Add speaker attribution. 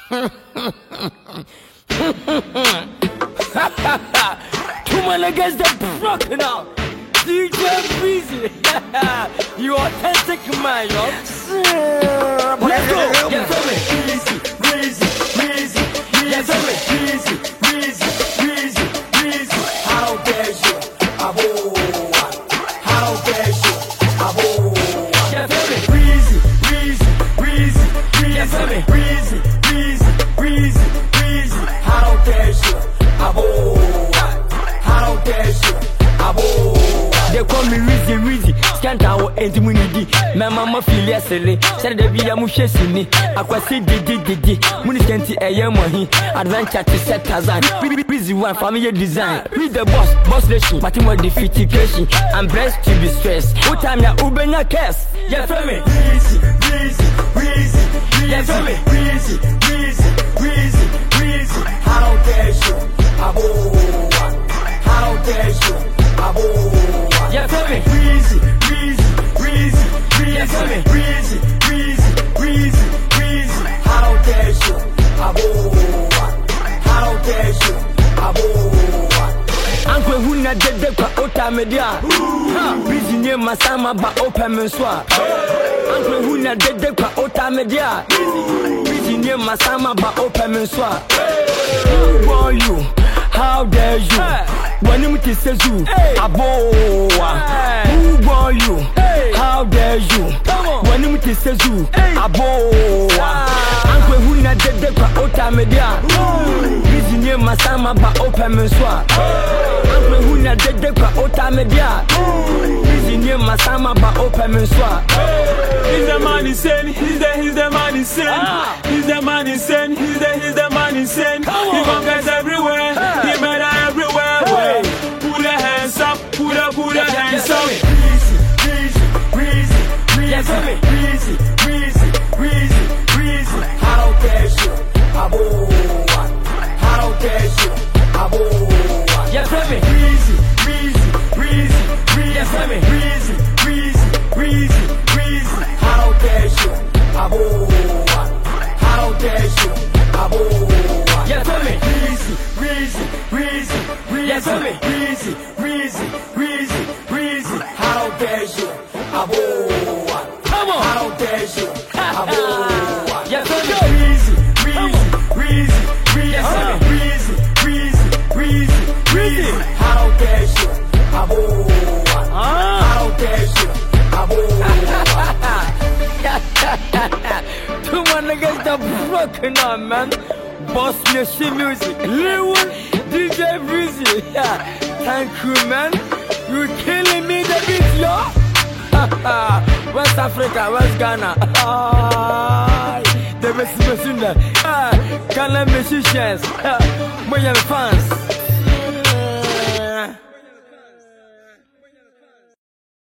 Speaker 1: Two men against the broken now. DJ Breezy, you authentic man, yo. Let's go. Yes, Breezy, Breezy, Breezy, yes, Breezy, Breezy, Breezy, Breezy. How dare you, abo? How dare you, abo? Yes, Breezy, Breezy, Breezy, Breezy, yes, Breezy, Breezy, Breezy, Breezy. How dare you, abo? How dare you, abo? They call me Reezy, can't our intimidity. My mama feel yesterday, said the Villa Mushesini. I was say, did, Municenti a young money, adventure to set Kazan. Busy one family design. Read the boss nation, but more defeatication. I'm blessed to be stressed. What time ya Ubena cast? Yeah, for me. Breezy, yeah, for me. Breezy. How dare you, abo? How dare you, abo? Yeah, for me. Breezy, yes, for me. Breezy. How dare you, abo? How dare you, abo? Uncle Huna did the Ota Media. Breezy near Masama ba open Menswa. Uncle Huna did the Ota Media. Breezy near Masama ba open Menswa. Who born you? How dare you? When you says you, aboa. Who born you? How dare you? When you says you, aboa. Uncle Huna did the Ota Media. Busy near Masama ba open Menswa. Uncle Huna did the Ota Media. Busy near Masama ba open Menswa.
Speaker 2: He's the man insane. He's the man insane. He's the man insane. He's the man insane. He conquers everywhere. He made everywhere. Put your hands up. Put your hands up.
Speaker 1: Breezy. How dare you, abo? How dare you, abo? Yes, baby. Breezy. Yes, baby. Breezy. How dare you, abo? How dare you, abo? Yes, baby. Breezy. Yes, baby. Breezy. How dare you, abo? Come on. How dare you, abo? Yes, baby. Breezy. Yes, baby. Breezy. How dare you, abo? How dare you, abo? Two man against the broken arm, man. Boss Nation Music. Lil DJ Breezy. Thank you, man. You killing me the beat, yo. West Africa, West Ghana. The best Ghana musicians. My fans.